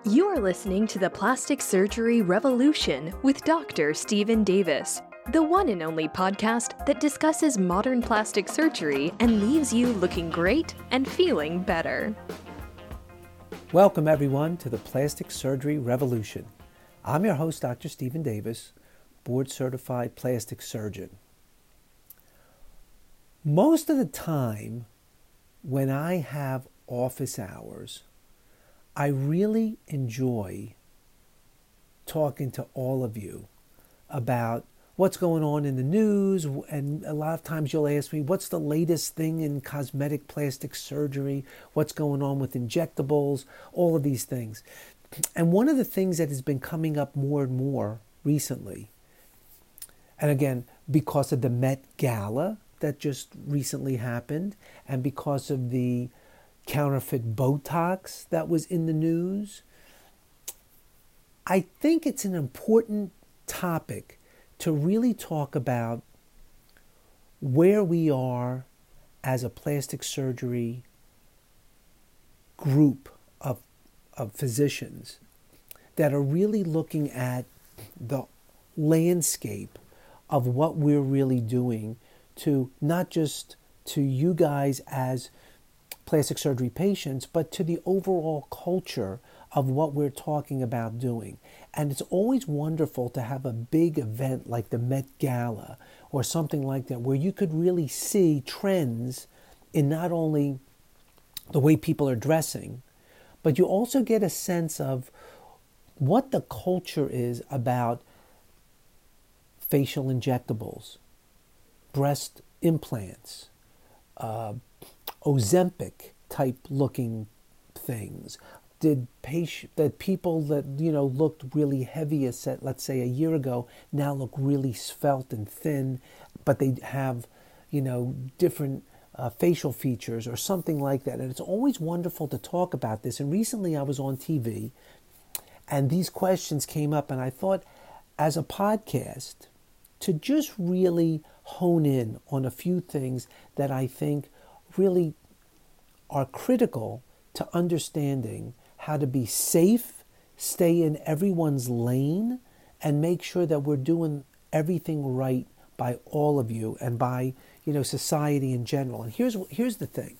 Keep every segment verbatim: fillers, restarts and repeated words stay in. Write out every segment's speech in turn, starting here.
You are listening to the Plastic Surgery Revolution with Doctor Stephen Davis, the one and only podcast that discusses modern plastic surgery and leaves you looking great and feeling better. Welcome, everyone, to the Plastic Surgery Revolution. I'm your host, Doctor Stephen Davis, board-certified plastic surgeon. Most of the time, when I have office hours, I really enjoy talking to all of you about what's going on in the news, and a lot of times you'll ask me, what's the latest thing in cosmetic plastic surgery? What's going on with injectables? All of these things. And one of the things that has been coming up more and more recently, and again, because of the Met Gala that just recently happened, and because of the counterfeit Botox that was in the news, I think it's an important topic to really talk about where we are as a plastic surgery group of, of physicians that are really looking at the landscape of what we're really doing to not just to you guys as plastic surgery patients, but to the overall culture of what we're talking about doing. And it's always wonderful to have a big event like the Met Gala or something like that, where you could really see trends in not only the way people are dressing, but you also get a sense of what the culture is about facial injectables, breast implants, uh, Ozempic type looking things. Did patient that people that you know looked really heavy as set, let's say a year ago, now look really svelte and thin, but they have you know different uh, facial features or something like that. And it's always wonderful to talk about this. And recently I was on T V, and these questions came up, and I thought, as a podcast, to just really hone in on a few things that I think really are critical to understanding how to be safe, stay in everyone's lane, and make sure that we're doing everything right by all of you and by, you know, society in general. And here's here's the thing.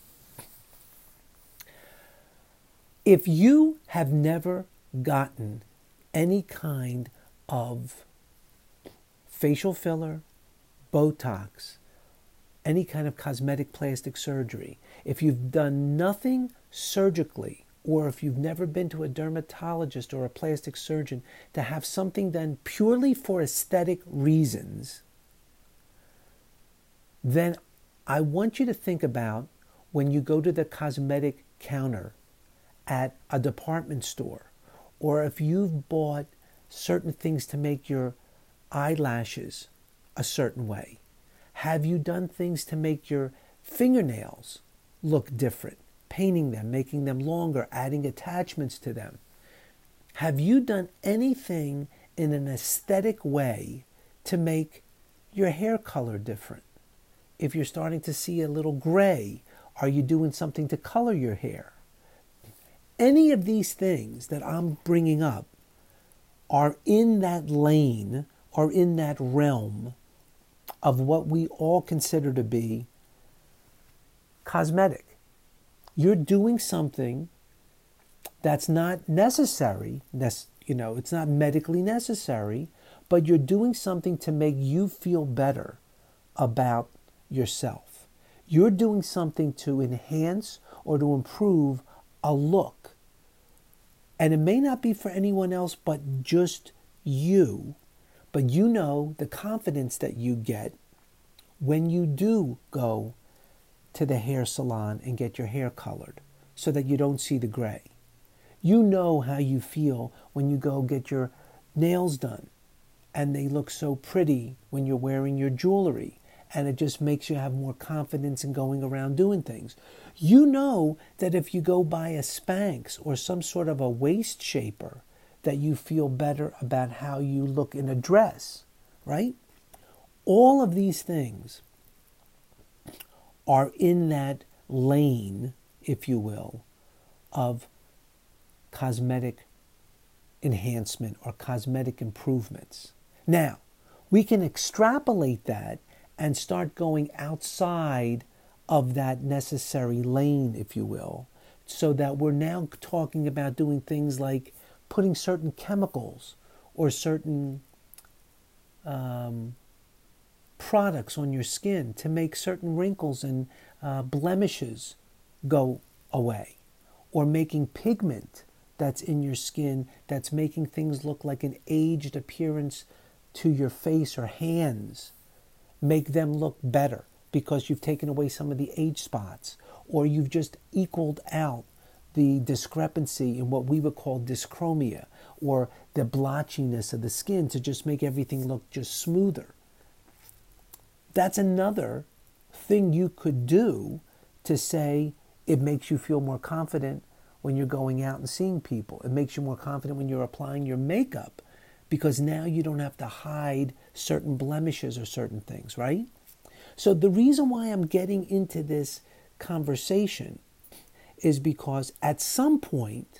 If you have never gotten any kind of facial filler, Botox, any kind of cosmetic plastic surgery, if you've done nothing surgically, or if you've never been to a dermatologist or a plastic surgeon to have something done purely for aesthetic reasons, then I want you to think about when you go to the cosmetic counter at a department store, or if you've bought certain things to make your eyelashes a certain way. Have you done things to make your fingernails look different, painting them, making them longer, adding attachments to them? Have you done anything in an aesthetic way to make your hair color different? If you're starting to see a little gray, are you doing something to color your hair? Any of these things that I'm bringing up are in that lane, or in that realm of what we all consider to be cosmetic. You're doing something that's not necessary, you know, it's not medically necessary, but you're doing something to make you feel better about yourself. You're doing something to enhance or to improve a look. And it may not be for anyone else but just you. But you know the confidence that you get when you do go to the hair salon and get your hair colored so that you don't see the gray. You know how you feel when you go get your nails done and they look so pretty when you're wearing your jewelry, and it just makes you have more confidence in going around doing things. You know that if you go buy a Spanx or some sort of a waist shaper, that you feel better about how you look in a dress, right? All of these things are in that lane, if you will, of cosmetic enhancement or cosmetic improvements. Now, we can extrapolate that and start going outside of that necessary lane, if you will, so that we're now talking about doing things like putting certain chemicals or certain um, products on your skin to make certain wrinkles and uh, blemishes go away, or making pigment that's in your skin that's making things look like an aged appearance to your face or hands, make them look better because you've taken away some of the age spots, or you've just equaled out the discrepancy in what we would call dyschromia, or the blotchiness of the skin, to just make everything look just smoother. That's another thing you could do to say it makes you feel more confident when you're going out and seeing people. It makes you more confident when you're applying your makeup, because now you don't have to hide certain blemishes or certain things, right? So the reason why I'm getting into this conversation is because at some point,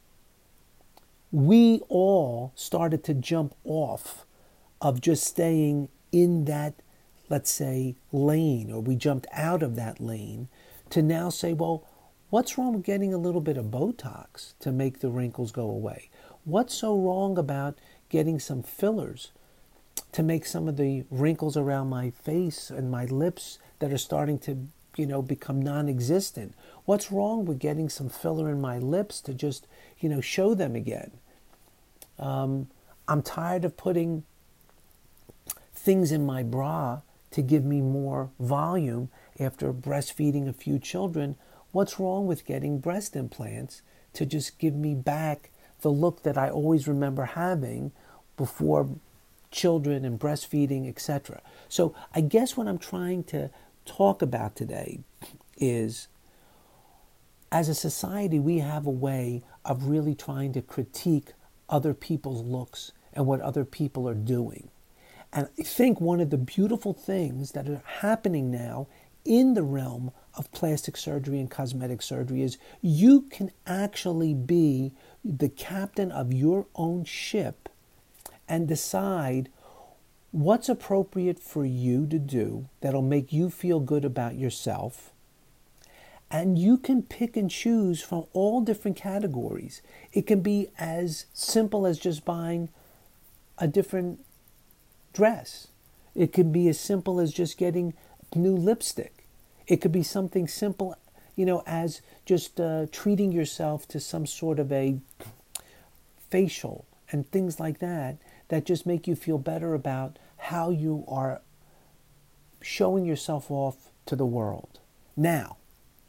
we all started to jump off of just staying in that, let's say, lane, or we jumped out of that lane to now say, well, what's wrong with getting a little bit of Botox to make the wrinkles go away? What's so wrong about getting some fillers to make some of the wrinkles around my face and my lips that are starting to, you know, become non-existent? What's wrong with getting some filler in my lips to just, you know, show them again? Um, I'm tired of putting things in my bra to give me more volume after breastfeeding a few children. What's wrong with getting breast implants to just give me back the look that I always remember having before children and breastfeeding, et cetera? So I guess what I'm trying to talk about today is, as a society, we have a way of really trying to critique other people's looks and what other people are doing. And I think one of the beautiful things that are happening now in the realm of plastic surgery and cosmetic surgery is you can actually be the captain of your own ship and decide what's appropriate for you to do that'll make you feel good about yourself. And you can pick and choose from all different categories. It can be as simple as just buying a different dress. It can be as simple as just getting new lipstick. It could be something simple, you know, as just uh, treating yourself to some sort of a facial and things like that, that just make you feel better about how you are showing yourself off to the world. Now,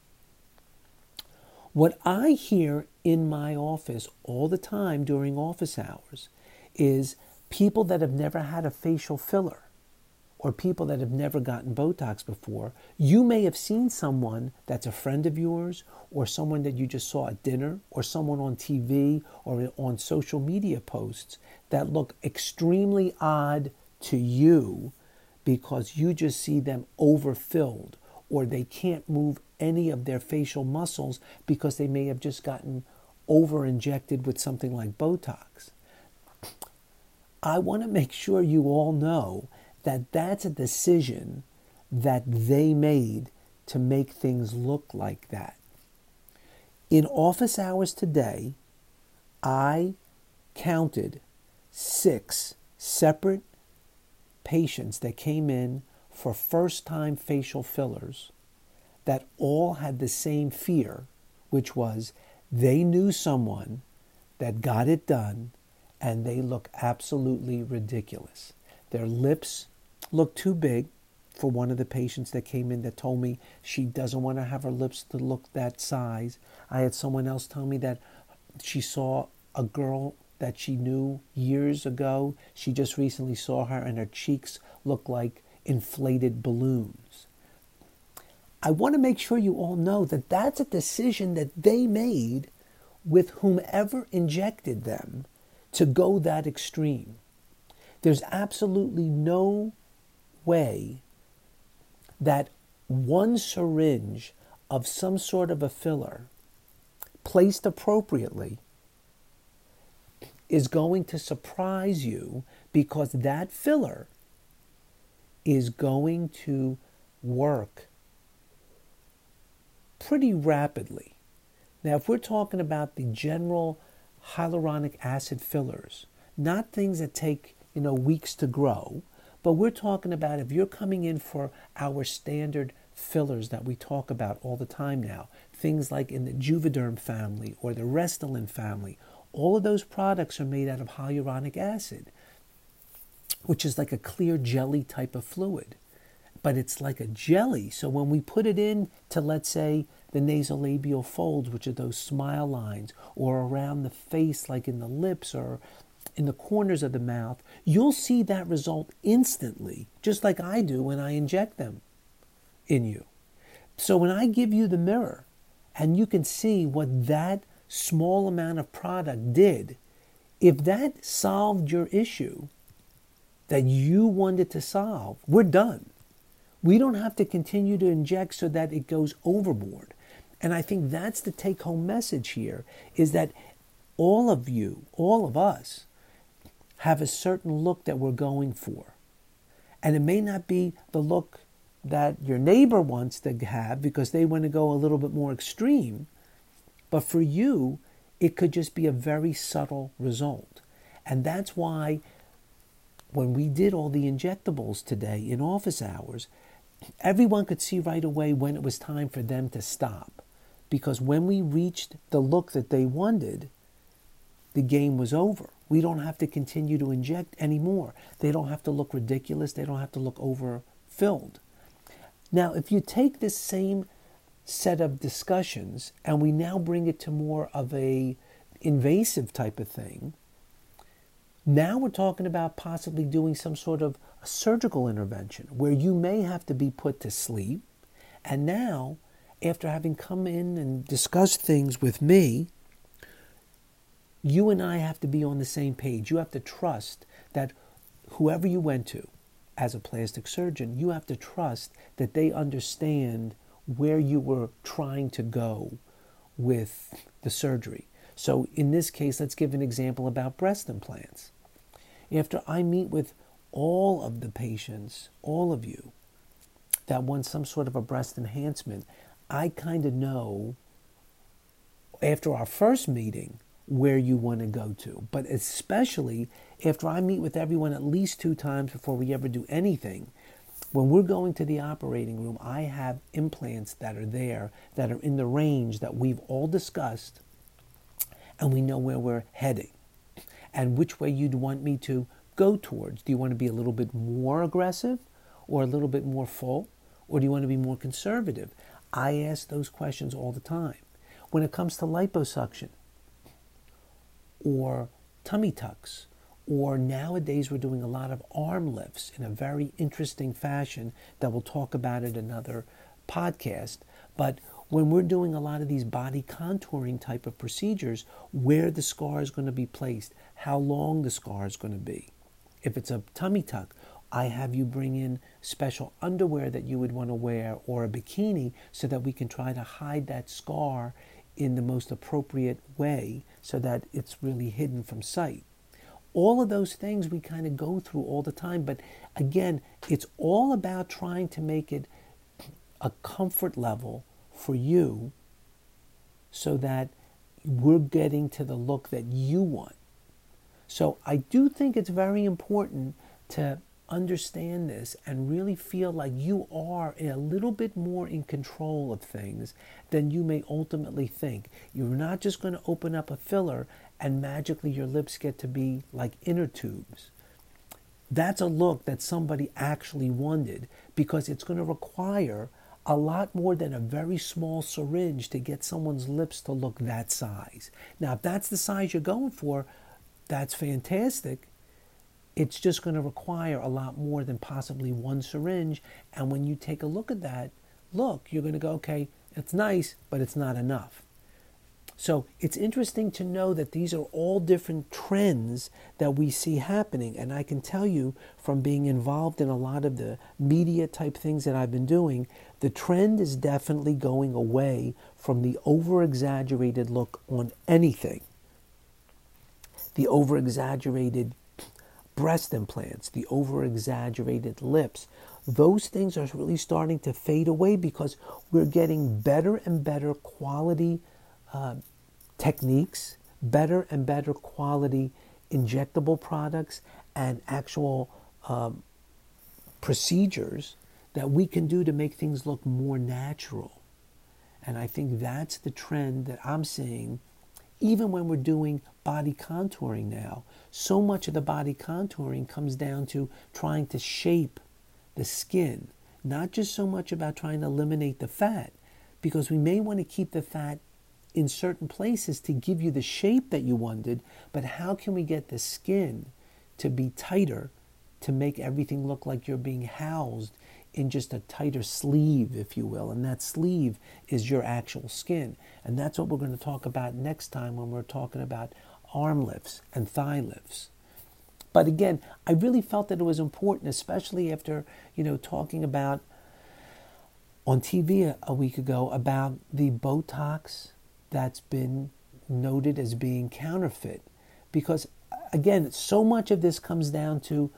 what I hear in my office all the time during office hours is people that have never had a facial filler, or people that have never gotten Botox before. You may have seen someone that's a friend of yours, or someone that you just saw at dinner, or someone on T V or on social media posts that look extremely odd to you because you just see them overfilled, or they can't move any of their facial muscles because they may have just gotten over-injected with something like Botox. I want to make sure you all know that that's a decision that they made to make things look like that. In office hours today, I counted six separate patients that came in for first-time facial fillers that all had the same fear, which was they knew someone that got it done and they look absolutely ridiculous. Their lips look too big. For one of the patients that came in that told me she doesn't want to have her lips to look that size. I had someone else tell me that she saw a girl that she knew years ago. She just recently saw her and her cheeks look like inflated balloons. I want to make sure you all know that that's a decision that they made with whomever injected them to go that extreme. There's absolutely no way that one syringe of some sort of a filler placed appropriately is going to surprise you, because that filler is going to work pretty rapidly. Now, if we're talking about the general hyaluronic acid fillers, not things that take, you know, weeks to grow, but we're talking about if you're coming in for our standard fillers that we talk about all the time now, things like in the Juvederm family or the Restylane family, all of those products are made out of hyaluronic acid, which is like a clear jelly type of fluid. But it's like a jelly. So when we put it in to, let's say, the nasolabial folds, which are those smile lines, or around the face, like in the lips or in the corners of the mouth, you'll see that result instantly, just like I do when I inject them in you. So when I give you the mirror and you can see what that small amount of product did, if that solved your issue that you wanted to solve, we're done. We don't have to continue to inject so that it goes overboard. And I think that's the take-home message here, is that all of you, all of us, have a certain look that we're going for. And it may not be the look that your neighbor wants to have because they want to go a little bit more extreme. But for you, it could just be a very subtle result. And that's why when we did all the injectables today in office hours, everyone could see right away when it was time for them to stop. Because when we reached the look that they wanted, the game was over. We don't have to continue to inject anymore. They don't have to look ridiculous. They don't have to look overfilled. Now, if you take this same set of discussions and we now bring it to more of a invasive type of thing, now we're talking about possibly doing some sort of a surgical intervention where you may have to be put to sleep. And now, after having come in and discussed things with me, you and I have to be on the same page. You have to trust that whoever you went to as a plastic surgeon, you have to trust that they understand where you were trying to go with the surgery. So in this case, let's give an example about breast implants. After I meet with all of the patients, all of you that want some sort of a breast enhancement, I kind of know after our first meeting where you want to go to. But especially after I meet with everyone at least two times before we ever do anything, when we're going to the operating room, I have implants that are there that are in the range that we've all discussed, and we know where we're heading and which way you'd want me to go towards. Do you want to be a little bit more aggressive or a little bit more full? Or do you want to be more conservative? I ask those questions all the time. When it comes to liposuction or tummy tucks, or nowadays we're doing a lot of arm lifts in a very interesting fashion that we'll talk about in another podcast. But when we're doing a lot of these body contouring type of procedures, where the scar is going to be placed, how long the scar is going to be. If it's a tummy tuck, I have you bring in special underwear that you would want to wear or a bikini so that we can try to hide that scar in the most appropriate way so that it's really hidden from sight. All of those things we kind of go through all the time. But again, it's all about trying to make it a comfort level for you so that we're getting to the look that you want. So I do think it's very important to understand this and really feel like you are a little bit more in control of things than you may ultimately think. You're not just going to open up a filler and magically your lips get to be like inner tubes. That's a look that somebody actually wanted, because it's going to require a lot more than a very small syringe to get someone's lips to look that size. Now, if that's the size you're going for, that's fantastic. It's just going to require a lot more than possibly one syringe. And when you take a look at that look, you're going to go, okay, it's nice, but it's not enough. So it's interesting to know that these are all different trends that we see happening. And I can tell you from being involved in a lot of the media type things that I've been doing, the trend is definitely going away from the over-exaggerated look on anything. the over-exaggerated breast implants, the over-exaggerated lips. Those things are really starting to fade away because we're getting better and better quality uh, techniques, better and better quality injectable products, and actual um, procedures that we can do to make things look more natural. And I think that's the trend that I'm seeing. Even when we're doing body contouring now, so much of the body contouring comes down to trying to shape the skin, not just so much about trying to eliminate the fat, because we may want to keep the fat in certain places to give you the shape that you wanted, but how can we get the skin to be tighter to make everything look like you're being housed in just a tighter sleeve, if you will, and that sleeve is your actual skin. And that's what we're going to talk about next time when we're talking about arm lifts and thigh lifts. But again, I really felt that it was important, especially after, you know, talking about on T V a, a week ago about the Botox that's been noted as being counterfeit. Because again, so much of this comes down to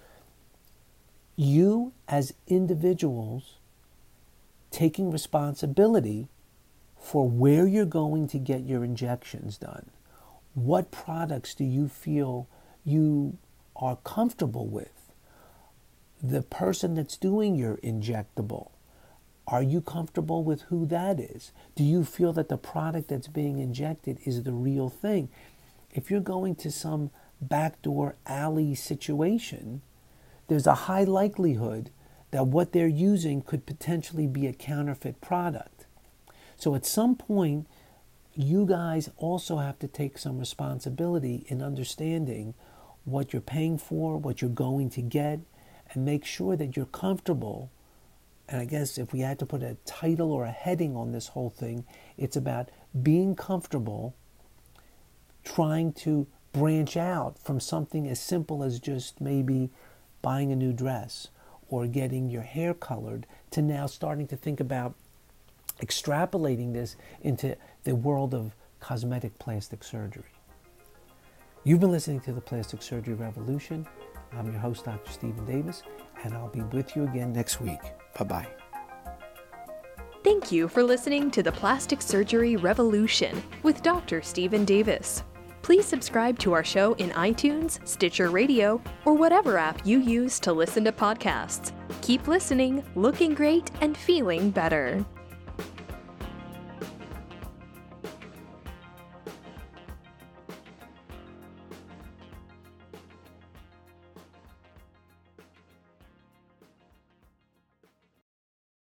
you as individuals taking responsibility for where you're going to get your injections done. What products do you feel you are comfortable with? The person that's doing your injectable, are you comfortable with who that is? Do you feel that the product that's being injected is the real thing? If you're going to some backdoor alley situation, there's a high likelihood that what they're using could potentially be a counterfeit product. So at some point, you guys also have to take some responsibility in understanding what you're paying for, what you're going to get, and make sure that you're comfortable. And I guess if we had to put a title or a heading on this whole thing, it's about being comfortable trying to branch out from something as simple as just maybe buying a new dress or getting your hair colored to now starting to think about extrapolating this into the world of cosmetic plastic surgery. You've been listening to the Plastic Surgery Revolution. I'm your host, Doctor Stephen Davis, and I'll be with you again next week. Bye-bye. Thank you for listening to the Plastic Surgery Revolution with Doctor Stephen Davis. Please subscribe to our show in iTunes, Stitcher Radio, or whatever app you use to listen to podcasts. Keep listening, looking great, and feeling better.